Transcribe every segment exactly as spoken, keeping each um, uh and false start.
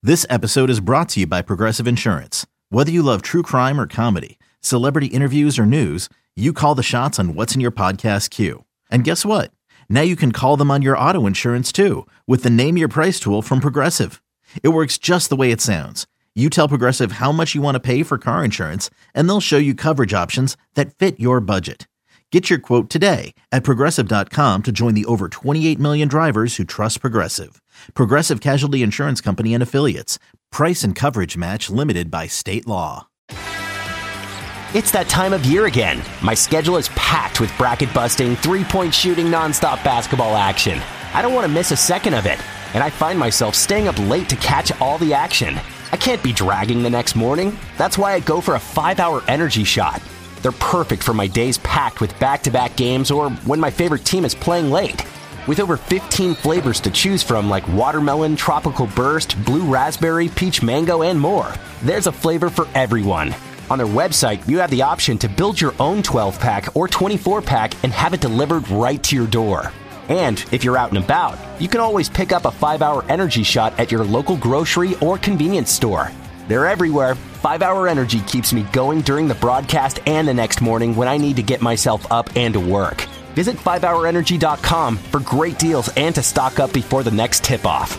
This episode is brought to you by Progressive Insurance. Whether you love true crime or comedy, celebrity interviews or news, you call the shots on what's in your podcast queue. And guess what? Now you can call them on your auto insurance too with the Name Your Price tool from Progressive. It works just the way it sounds. You tell Progressive how much you want to pay for car insurance, and they'll show you coverage options that fit your budget. Get your quote today at Progressive dot com to join the over twenty-eight million drivers who trust Progressive. Progressive Casualty Insurance Company and Affiliates. Price and coverage match limited by state law. It's that time of year again. My schedule is packed with bracket-busting, three-point shooting, nonstop basketball action. I don't want to miss a second of it, and I find myself staying up late to catch all the action. I can't be dragging the next morning. That's why I go for a five-hour energy shot. They're perfect for my days packed with back-to-back games or when my favorite team is playing late. With over fifteen flavors to choose from like watermelon, tropical burst, blue raspberry, peach mango, and more, there's a flavor for everyone. On their website, you have the option to build your own twelve-pack or twenty-four-pack and have it delivered right to your door. And if you're out and about, you can always pick up a five-hour energy shot at your local grocery or convenience store. They're everywhere. five-hour Energy keeps me going during the broadcast and the next morning when I need to get myself up and to work. Visit five hour energy dot com for great deals and to stock up before the next tip-off.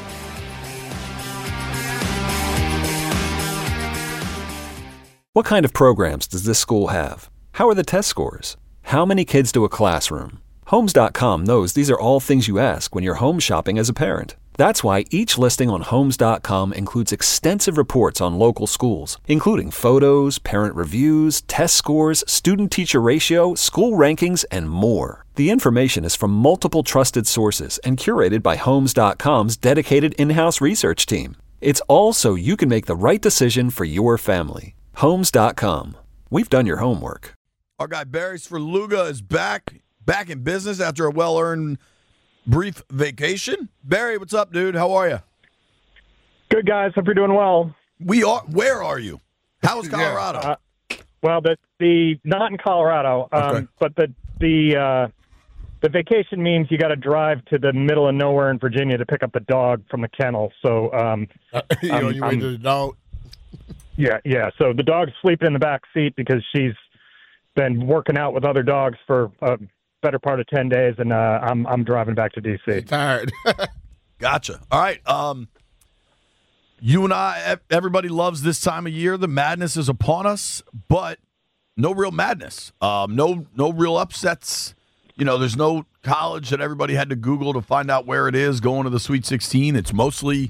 What kind of programs does this school have? How are the test scores? How many kids do a classroom? Homes dot com knows these are all things you ask when you're home shopping as a parent. That's why each listing on Homes dot com includes extensive reports on local schools, including photos, parent reviews, test scores, student-teacher ratio, school rankings, and more. The information is from multiple trusted sources and curated by Homes dot com's dedicated in-house research team. It's all so you can make the right decision for your family. Homes dot com. We've done your homework. Our guy Barry Svrluga is back, back in business after a well-earned brief vacation. Barry, what's up, dude? How are you? Good, guys. Hope you're doing well. We are. Where are you? How's Colorado? Uh, well, the the not in Colorado, um, Okay. but the the uh, the vacation means you got to drive to the middle of nowhere in Virginia to pick up the dog from the kennel. So, um, Uh, you know, I'm- you wait to the dog. yeah, yeah. So the dog's sleeping in the back seat because she's been working out with other dogs for a better part of ten days, and uh, I'm I'm driving back to D C. Tired. Gotcha. All right. Um, you and I, e- everybody loves this time of year. The madness is upon us, but no real madness. Um, no, no real upsets. You know, there's no college that everybody had to Google to find out where it is going to the Sweet sixteen. It's mostly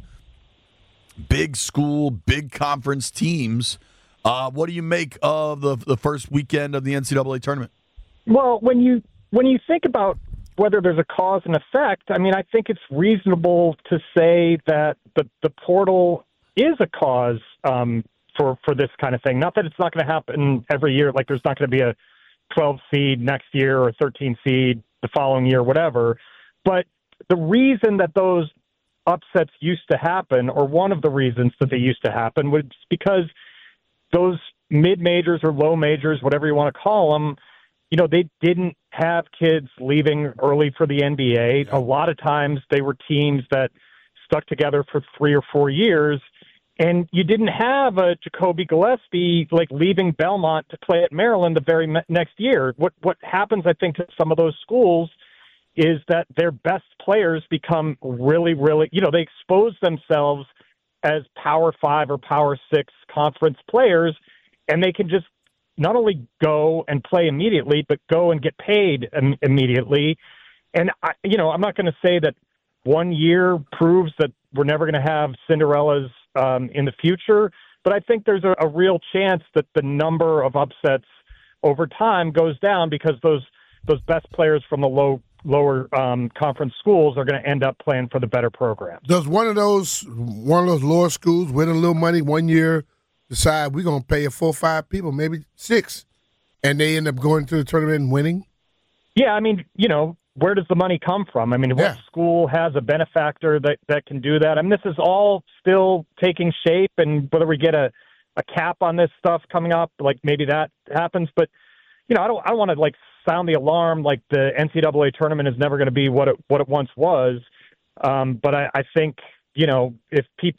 big school, big conference teams. Uh, what do you make of the the first weekend of the N C double A tournament? Well, when you when you think about whether there's a cause and effect, I mean, I think it's reasonable to say that the the portal is a cause um, for for this kind of thing. Not that it's not going to happen every year. Like there's not going to be a twelve seed next year or a thirteen seed the following year, whatever. But the reason that those upsets used to happen, or one of the reasons that they used to happen, was because those mid majors or low majors, whatever you want to call them, you know, they didn't have kids leaving early for the N B A. A lot of times they were teams that stuck together for three or four years, and you didn't have a Jacoby Gillespie like leaving Belmont to play at Maryland the very me- next year. What what happens, I think, to some of those schools is that their best players become really, really, you know, they expose themselves as Power Five or Power Six conference players, and they can just not only go and play immediately, but go and get paid im- immediately. And, I, you know, I'm not going to say that one year proves that we're never going to have Cinderellas um, in the future, but I think there's a, a real chance that the number of upsets over time goes down because those those best players from the low lower um, conference schools are going to end up playing for the better programs. Does one of those one of those lower schools win a little money one year, decide we're going to pay four or five people, maybe six, and they end up going to the tournament and winning? Yeah, I mean, you know, where does the money come from? I mean, what Yeah. school has a benefactor that, that can do that? I mean, this is all still taking shape, and whether we get a, a cap on this stuff coming up, like maybe that happens. But, you know, I don't I don't want to, like, sound the alarm like the N C double A tournament is never going to be what it what it once was. Um, but I, I think, you know, if people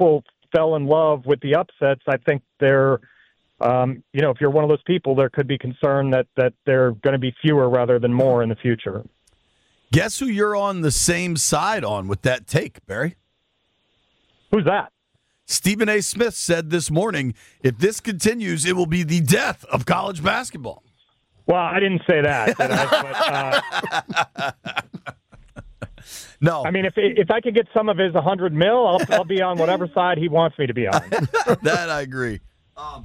fell in love with the upsets, I think they're, um, you know, if you're one of those people, there could be concern that, that they're going to be fewer rather than more in the future. Guess who you're on the same side on with that take, Barry? Who's that? Stephen A. Smith said this morning, if this continues, it will be the death of college basketball. Well, I didn't say that. Did I? But, uh, no. I mean, if if I could get some of his one hundred mil, I'll, I'll be on whatever side he wants me to be on. That I agree. Um,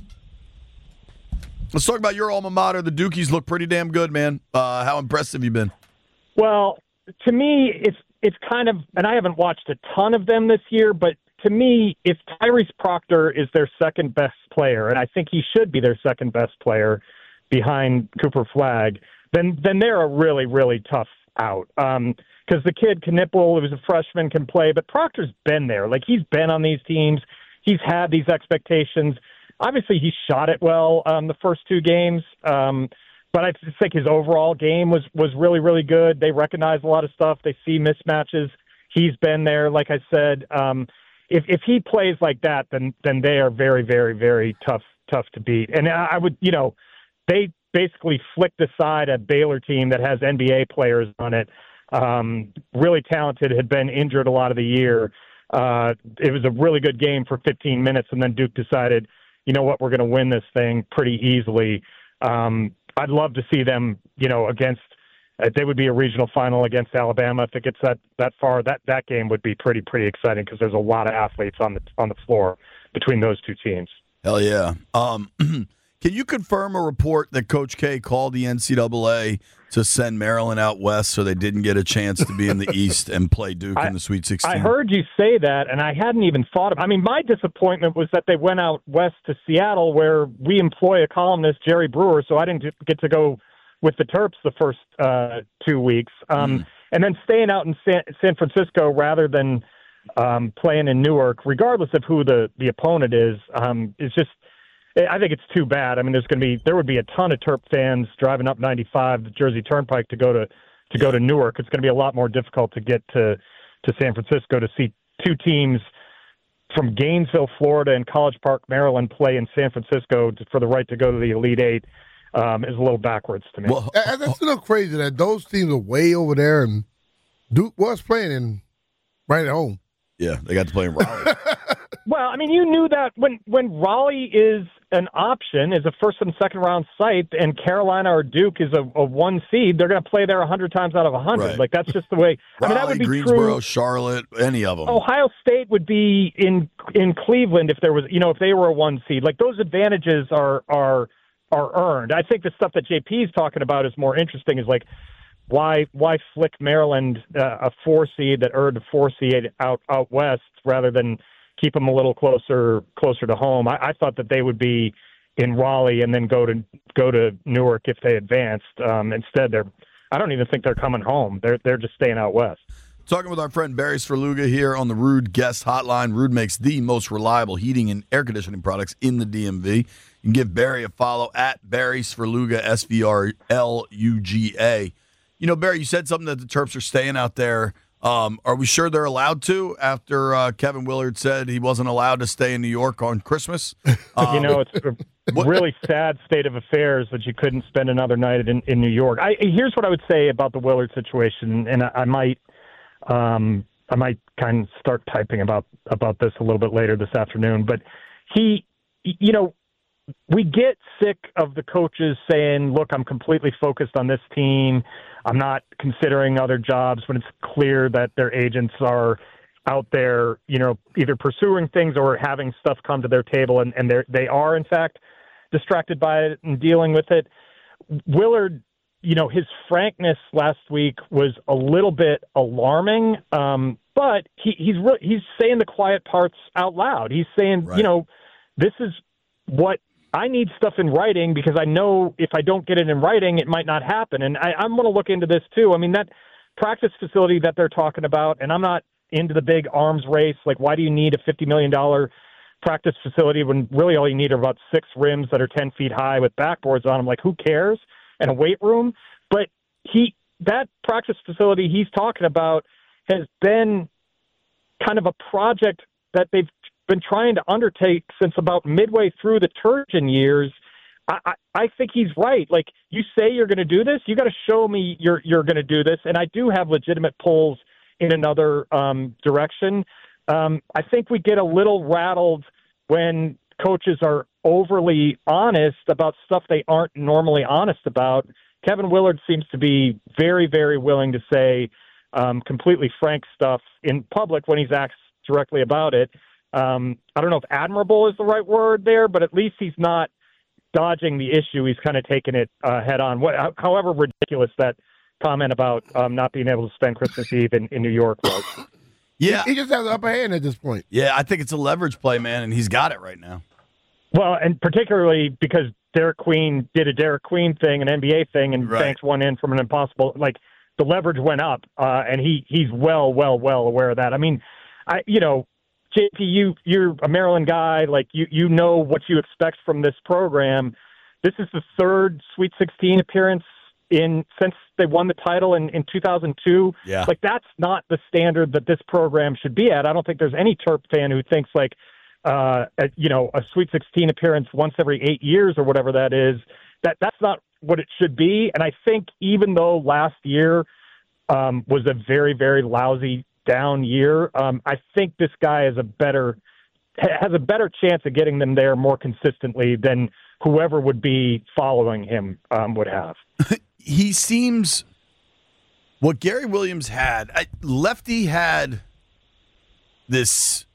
let's talk about your alma mater. The Dukies look pretty damn good, man. Uh, how impressed have you been? Well, to me, it's it's kind of, and I haven't watched a ton of them this year, but to me, if Tyrese Proctor is their second best player, and I think he should be their second best player behind Cooper Flagg, then then they're a really, really tough out. Um, because the kid, Knipple, who's a freshman, can play, but Proctor's been there. Like, he's been on these teams. He's had these expectations. Obviously, he shot it well um, the first two games, um, but I just think his overall game was, was really, really good. They recognize a lot of stuff. They see mismatches. He's been there, like I said. Um, if if he plays like that, then then they are very, very, very tough tough to beat. And I would, you know, they basically flicked aside a Baylor team that has N B A players on it. Um, really talented, had been injured a lot of the year. Uh, it was a really good game for fifteen minutes, and then Duke decided, you know what, we're going to win this thing pretty easily. Um, I'd love to see them, you know, against uh, they would be a regional final against Alabama if it gets that, that far. That that game would be pretty pretty exciting because there's a lot of athletes on the on the floor between those two teams. Hell yeah! Um, can you confirm a report that Coach K called the N C double A to send Maryland out west so they didn't get a chance to be in the East and play Duke I, in the Sweet sixteen? I heard you say that, and I hadn't even thought of. I mean, my disappointment was that they went out west to Seattle, where we employ a columnist, Jerry Brewer, so I didn't get to go with the Terps the first uh, two weeks. Um, mm. And then staying out in San, San Francisco rather than um, playing in Newark, regardless of who the, the opponent is, um, is just, I think it's too bad. I mean, there's going to be, there would be a ton of Terp fans driving up ninety-five, the Jersey Turnpike, to go to, to go to Newark. It's going to be a lot more difficult to get to, to San Francisco to see two teams from Gainesville, Florida, and College Park, Maryland play in San Francisco to, for the right to go to the Elite Eight. Um, is a little backwards to me. Well, that's a little crazy that those teams are way over there, and Duke was playing in right at home. Yeah, they got to play in Raleigh. Well, I mean, you knew that when, when Raleigh is an option, is a first and second round site, and Carolina or Duke is a, a one seed, they're going to play there a hundred times out of a hundred. Right. Like, that's just the way. Raleigh, I mean, that would be Greensboro, true. Charlotte, any of them. Ohio State would be in in Cleveland if there was, you know, if they were a one seed. Like, those advantages are are. are earned. I think the stuff that J P is talking about is more interesting, is like, why why flick Maryland uh, a four seed that earned a four seed out out west rather than keep them a little closer closer to home. I, I thought that they would be in Raleigh and then go to go to Newark if they advanced. Um, instead, they're I don't even think they're coming home. They're they're just staying out west. Talking with our friend Barry Svrluga here on the Ruud Guest Hotline. Ruud makes the most reliable heating and air conditioning products in the D M V. You can give Barry a follow at Barry Svrluga, S V R L U G A. You know, Barry, you said something that the Terps are staying out there. Um, are we sure they're allowed to after uh, Kevin Willard said he wasn't allowed to stay in New York on Christmas? Um, you know, it's a really sad state of affairs that you couldn't spend another night in, in New York. I, here's what I would say about the Willard situation, and I, I might um, I might kind of start typing about, about this a little bit later this afternoon. But he, you know, we get sick of the coaches saying, look, I'm completely focused on this team. I'm not considering other jobs, when it's clear that their agents are out there, you know, either pursuing things or having stuff come to their table, and, and they're, they are, in fact, distracted by it and dealing with it. Willard, you know, his frankness last week was a little bit alarming, um, but he, he's re- he's saying the quiet parts out loud. He's saying, right. you know, this is what I need stuff in writing, because I know if I don't get it in writing, it might not happen. And I, I'm going to look into this too. I mean, that practice facility that they're talking about, and I'm not into the big arms race. Like, why do you need a fifty million dollars practice facility when really all you need are about six rims that are ten feet high with backboards on them? Like, who cares? And a weight room. But he, that practice facility he's talking about has been kind of a project that they've been trying to undertake since about midway through the Turgeon years. I, I, I think he's right. Like, you say you're going to do this, you got to show me you're you're going to do this. And I do have legitimate polls in another um, direction. Um, I think we get a little rattled when coaches are overly honest about stuff they aren't normally honest about. Kevin Willard seems to be very, very willing to say um, completely frank stuff in public when he's asked directly about it. Um, I don't know if admirable is the right word there, but at least he's not dodging the issue. He's kind of taking it uh, head on. What, however ridiculous that comment about um, not being able to spend Christmas Eve in, in New York was. Yeah. He, he just has the upper hand at this point. Yeah, I think it's a leverage play, man, and he's got it right now. Well, and particularly because Derek Queen did a Derek Queen thing, an N B A thing, and right. Banks won in from an impossible, like, the leverage went up, uh, and he he's well, well, well aware of that. I mean, I you know, J P, you, you're a Maryland guy. Like, you, you know what you expect from this program. This is the third Sweet sixteen appearance in since they won the title in, in two thousand two. Yeah. Like, that's not the standard that this program should be at. I don't think there's any Terp fan who thinks, like, uh, a, you know, a Sweet sixteen appearance once every eight years or whatever that is, that that's not what it should be. And I think even though last year um, was a very, very lousy down year, um, I think this guy is a better has a better chance of getting them there more consistently than whoever would be following him um, would have. He seems what Gary Williams had. I, Lefty had this.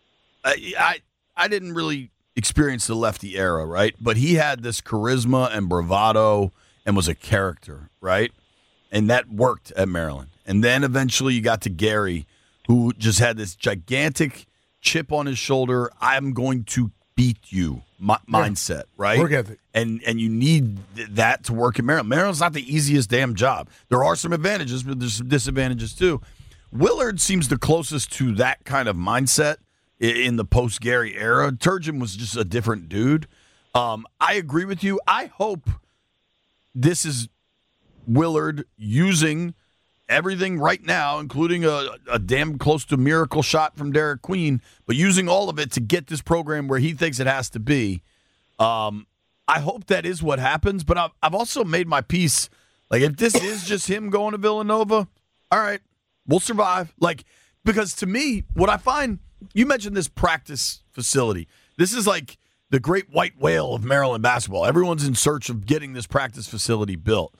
I, I I didn't really experience the Lefty era, right? But he had this charisma and bravado and was a character, right? And that worked at Maryland. And then eventually you got to Gary, who just had this gigantic chip on his shoulder. I'm going to beat you mi- mindset, right? Work ethic. And and you need th- that to work in Maryland. Maryland's not the easiest damn job. There are some advantages, but there's some disadvantages too. Willard seems the closest to that kind of mindset in, in the post-Gary era. Turgeon was just a different dude. Um, I agree with you. I hope this is Willard using everything right now, including a, a damn close to miracle shot from Derek Queen, but using all of it to get this program where he thinks it has to be. Um, I hope that is what happens, but I've, I've also made my peace. Like, if this is just him going to Villanova, all right, we'll survive. Like, because to me, what I find, you mentioned this practice facility. This is like the great white whale of Maryland basketball. Everyone's in search of getting this practice facility built.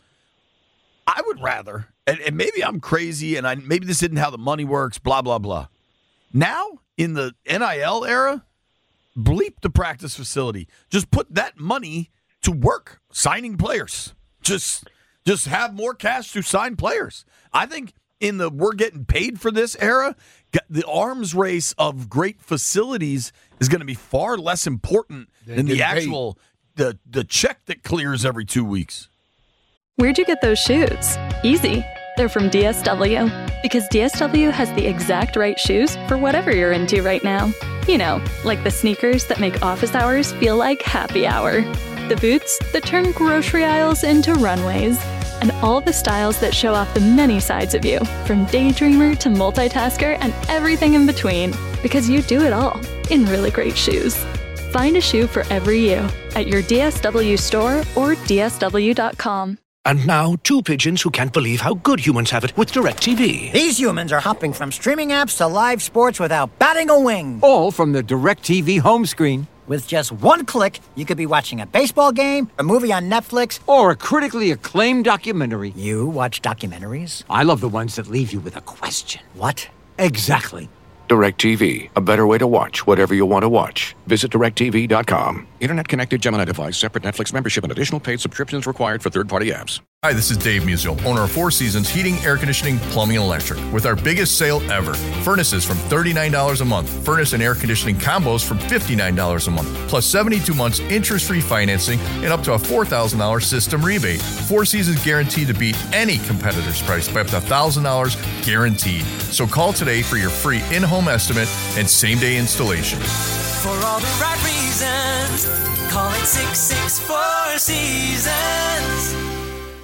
I would rather, and, and maybe I'm crazy, and I maybe this isn't how the money works, blah, blah, blah. Now, in the N I L era, bleep the practice facility. Just put that money to work signing players. Just, just have more cash to sign players. I think in the we're getting paid for this era, the arms race of great facilities is going to be far less important They're than the getting actual the the check that clears every two weeks. Where'd you get those shoes? Easy. They're from D S W. Because D S W has the exact right shoes for whatever you're into right now. You know, like the sneakers that make office hours feel like happy hour. The boots that turn grocery aisles into runways. And all the styles that show off the many sides of you, from daydreamer to multitasker and everything in between. Because you do it all in really great shoes. Find a shoe for every you at your D S W store or D S W dot com. And now, two pigeons who can't believe how good humans have it with DirecTV. These humans are hopping from streaming apps to live sports without batting a wing. All from the DirecTV home screen. With just one click, you could be watching a baseball game, a movie on Netflix, or a critically acclaimed documentary. You watch documentaries? I love the ones that leave you with a question. What? Exactly. DirecTV, a better way to watch whatever you want to watch. Visit direct T V dot com. Internet-connected Gemini device, separate Netflix membership, and additional paid subscriptions required for third-party apps. Hi, this is Dave Musial, owner of Four Seasons Heating, Air Conditioning, Plumbing, and Electric, with our biggest sale ever. Furnaces from thirty-nine dollars a month. Furnace and air conditioning combos from fifty-nine dollars a month. Plus seventy-two months interest-free financing and up to a four thousand dollars system rebate. Four Seasons guaranteed to beat any competitor's price by up to one thousand dollars guaranteed. So call today for your free in-home estimate and same-day installation. For all the right reasons, call it six six four Seasons.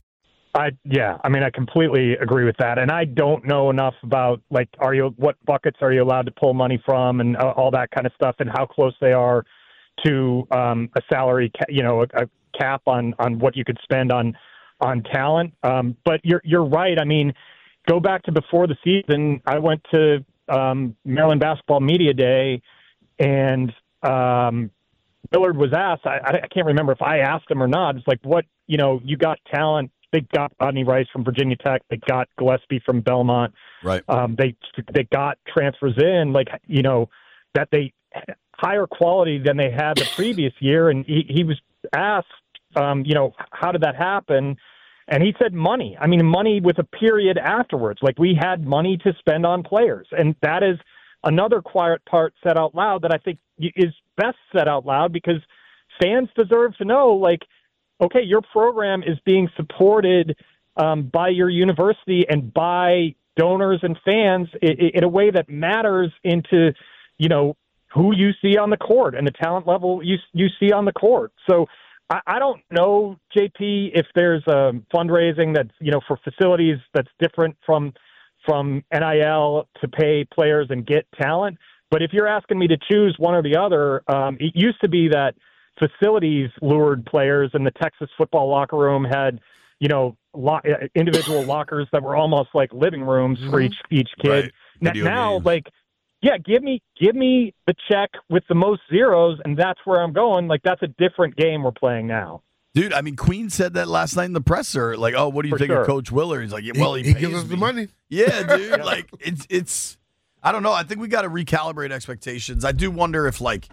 I yeah, I mean, I completely agree with that, and I don't know enough about like, are you what buckets are you allowed to pull money from, and uh, all that kind of stuff, and how close they are to um, a salary, ca- you know, a, a cap on on what you could spend on on talent. Um, but you're you're right. I mean, go back to before the season. I went to um, Maryland Basketball Media Day, and um, Millard was asked. I, I can't remember if I asked him or not. It's like, what, you know, you got talent. They got Rodney Rice from Virginia Tech. They got Gillespie from Belmont. Right. Um, they they got transfers in, like, you know, that they higher quality than they had the previous year. And he, he was asked, um, you know, how did that happen? And he said money. I mean, money with a period afterwards. Like, we had money to spend on players. And that is another quiet part said out loud that I think is best said out loud, because fans deserve to know, like, okay, your program is being supported um, by your university and by donors and fans in, in a way that matters into, you know, who you see on the court and the talent level you you see on the court. So I, I don't know, J P, if there's a fundraising that's, you know, for facilities that's different from from N I L to pay players and get talent. But if you're asking me to choose one or the other, um, it used to be that facilities lured players, and the Texas football locker room had, you know, lo- individual lockers that were almost like living rooms for each each kid. Right. N- now, like, yeah, give me give me the check with the most zeros, and that's where I'm going. Like, that's a different game we're playing now. Dude, I mean, Queen said that last night in the presser. Like, oh, what do you For think sure. of Coach Willard? He's like, yeah, well, he, he pays gives us me. the money. Yeah, dude. Like, it's it's. I don't know. I think we got to recalibrate expectations. I do wonder if, like,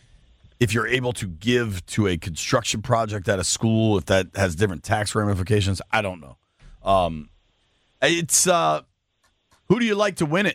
if you're able to give to a construction project at a school, if that has different tax ramifications. I don't know. Um, it's uh, who do you like to win it?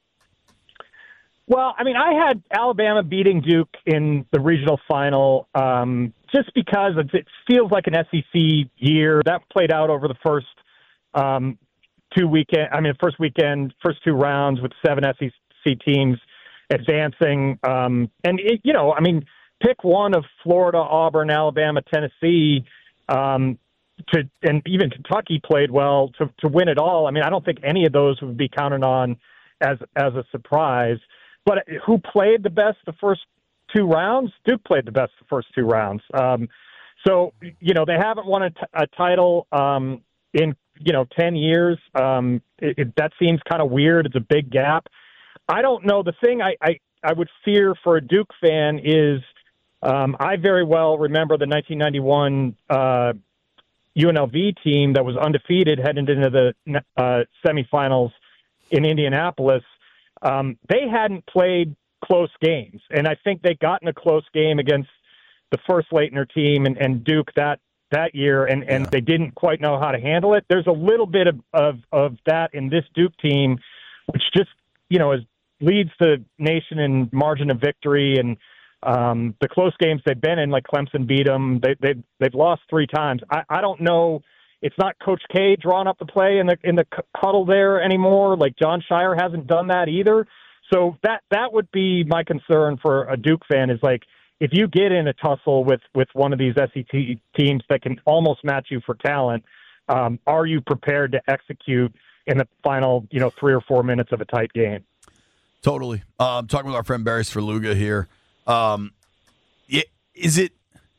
Well, I mean, I had Alabama beating Duke in the regional final um, just because it, it feels like an S E C year. That played out over the first um, two weekend. I mean, first weekend, first two rounds with seven S E C teams advancing. Um, and, it, you know, I mean, pick one of Florida, Auburn, Alabama, Tennessee, um, to and even Kentucky played well to, to win it all. I mean, I don't think any of those would be counted on as as a surprise. But who played the best the first two rounds? Duke played the best the first two rounds. Um, so, you know, they haven't won a, t- a title um, in, you know, ten years. Um, it, it, that seems kind of weird. It's a big gap. I don't know. The thing I, I, I would fear for a Duke fan is um, I very well remember the nineteen ninety-one uh, U N L V team that was undefeated heading into the uh, semifinals in Indianapolis. Um, they hadn't played close games, and I think they got in a close game against the first Leitner team and, and Duke that that year, and, and yeah. they didn't quite know how to handle it. There's a little bit of, of, of that in this Duke team, which just, you know, is, leads the nation in margin of victory, and um, the close games they've been in, like Clemson beat them. They, they, they've lost three times. I, I don't know. It's not Coach K drawing up the play in the in the huddle there anymore. Like, John Shire hasn't done that either. So that that would be my concern for a Duke fan, is like, if you get in a tussle with, with one of these S E C teams that can almost match you for talent, um, are you prepared to execute in the final, you know, three or four minutes of a tight game? Totally. Uh, I'm talking with our friend Barry Svrluga here. Um, it, is it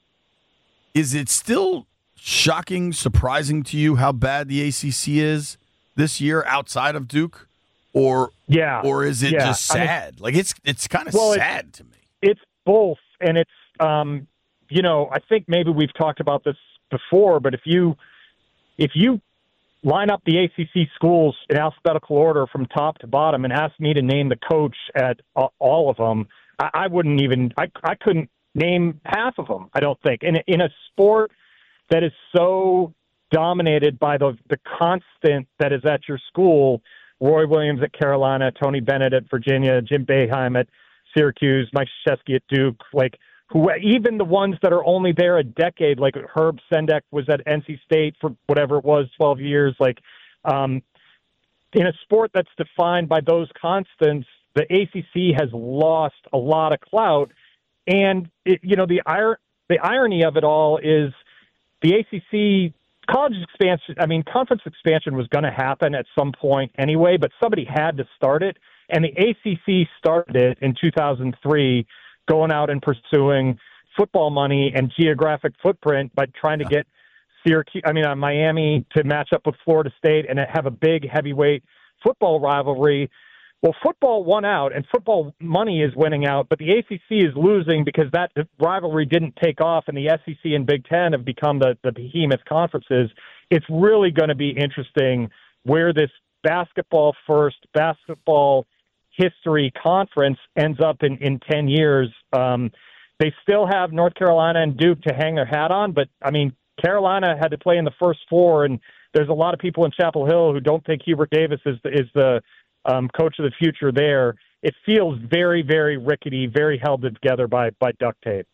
is it still shocking, surprising to you how bad the A C C is this year outside of Duke, or yeah, or is it yeah. just sad? I mean, like, it's it's kind of well, sad it's, to me. It's both, and it's um, you know, I think maybe we've talked about this before, but if you if you line up the A C C schools in alphabetical order from top to bottom and ask me to name the coach at all of them, I, I wouldn't even I I couldn't name half of them. I don't think in in a sport that is so dominated by the the constant that is at your school. Roy Williams at Carolina, Tony Bennett at Virginia, Jim Boeheim at Syracuse, Mike Krzyzewski at Duke, like who even the ones that are only there a decade, like Herb Sendek was at N C State for whatever it was, twelve years. Like um, in a sport that's defined by those constants, the A C C has lost a lot of clout. And, it, you know, the ir- the irony of it all is the A C C college expansion, I mean, conference expansion was going to happen at some point anyway, but somebody had to start it. And the A C C started it in two thousand three, going out and pursuing football money and geographic footprint by trying to get Syracuse, I mean, uh, Miami to match up with Florida State and have a big heavyweight football rivalry. Well, football won out, and football money is winning out, but the A C C is losing because that rivalry didn't take off, and the S E C and Big Ten have become the, the behemoth conferences. It's really going to be interesting where this basketball-first, basketball history conference ends up in, in ten years. Um, they still have North Carolina and Duke to hang their hat on, but, I mean, Carolina had to play in the first four, and there's a lot of people in Chapel Hill who don't think Hubert Davis is the, is the um, coach of the future there. It feels very, very rickety, very held together by, by duct tape.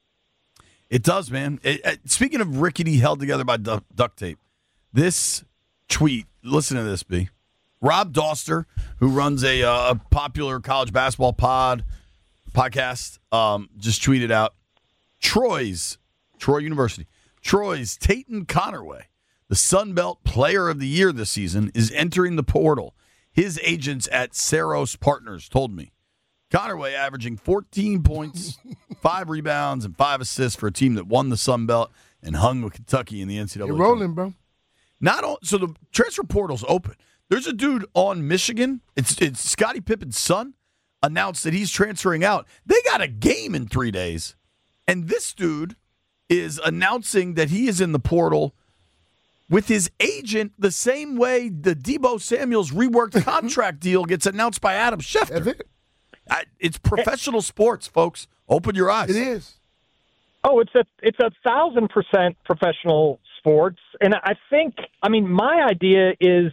It does, man. It, it, speaking of rickety, held together by du- duct tape, this tweet, listen to this, B. Rob Doster, who runs a, uh, a popular college basketball pod podcast, um, just tweeted out, Troy's, Troy University, Troy's Tayton Connerway, the Sun Belt Player of the Year this season, is entering the portal. His agents at Saros Partners told me. Connerway averaging fourteen points, five rebounds, and five assists for a team that won the Sun Belt and hung with Kentucky in the N C double A. You're rolling, bro. Not all, so the transfer portal's open. There's a dude on Michigan. It's it's Scottie Pippen's son announced that he's transferring out. They got a game in three days, and this dude is announcing that he is in the portal with his agent the same way the Deebo Samuel's reworked contract deal gets announced by Adam Schefter. That's it. I, it's professional sports, folks. Open your eyes. It is. Oh, it's a it's a thousand percent professional sports, and I think I mean my idea is,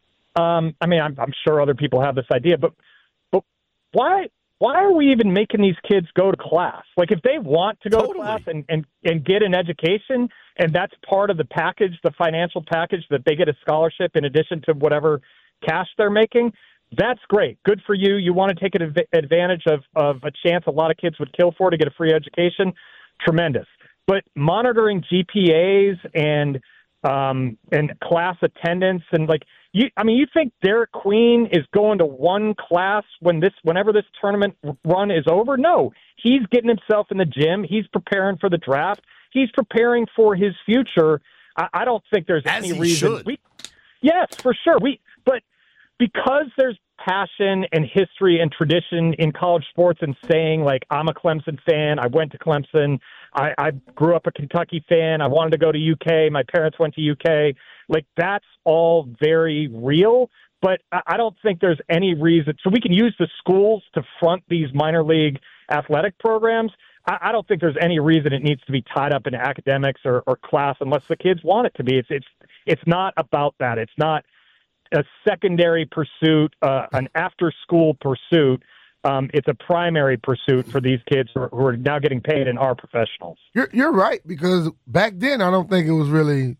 um, I mean I'm, I'm sure other people have this idea, but but why why are we even making these kids go to class? Like if they want to go totally. to class and, and and get an education, and that's part of the package, the financial package that they get a scholarship in addition to whatever cash they're making. That's great. Good for you. You want to take an advantage of, of a chance a lot of kids would kill for to get a free education. Tremendous. But monitoring G P As and um, and class attendance and like you, I mean, you think Derek Queen is going to one class when this, whenever this tournament run is over? No, he's getting himself in the gym. He's preparing for the draft. He's preparing for his future. I, I don't think there's As any he reason. Should. We, yes, for sure. We, but because there's passion and history and tradition in college sports and saying, like, I'm a Clemson fan, I went to Clemson, I, I grew up a Kentucky fan, I wanted to go to U K, my parents went to U K, like, that's all very real, but I, I don't think there's any reason. So we can use the schools to front these minor league athletic programs. I, I don't think there's any reason it needs to be tied up in academics or, or class unless the kids want it to be. It's, it's, it's not about that. It's not a secondary pursuit, uh, an after-school pursuit. Um, it's a primary pursuit for these kids who are, who are now getting paid and are professionals. You're, you're right, because back then I don't think it was really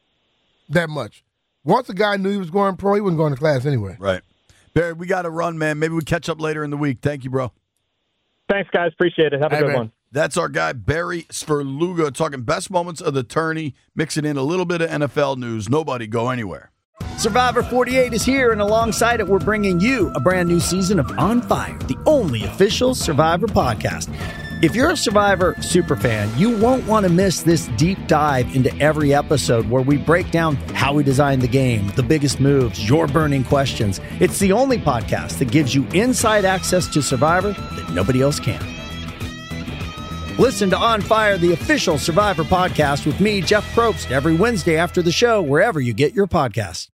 that much. Once a guy knew he was going pro, he wasn't going to class anyway. Right. Barry, we got to run, man. Maybe we catch up later in the week. Thank you, bro. Thanks, guys. Appreciate it. Have a hey, good man. one. That's our guy, Barry Sverluga, talking best moments of the tourney, mixing in a little bit of N F L news. Nobody go anywhere. Survivor forty-eight is here, and alongside it, we're bringing you a brand new season of On Fire, the only official Survivor podcast. If you're a Survivor superfan, you won't want to miss this deep dive into every episode where we break down how we designed the game, the biggest moves, your burning questions. It's the only podcast that gives you inside access to Survivor that nobody else can. Listen to On Fire, the official Survivor podcast with me, Jeff Probst, every Wednesday after the show, wherever you get your podcasts.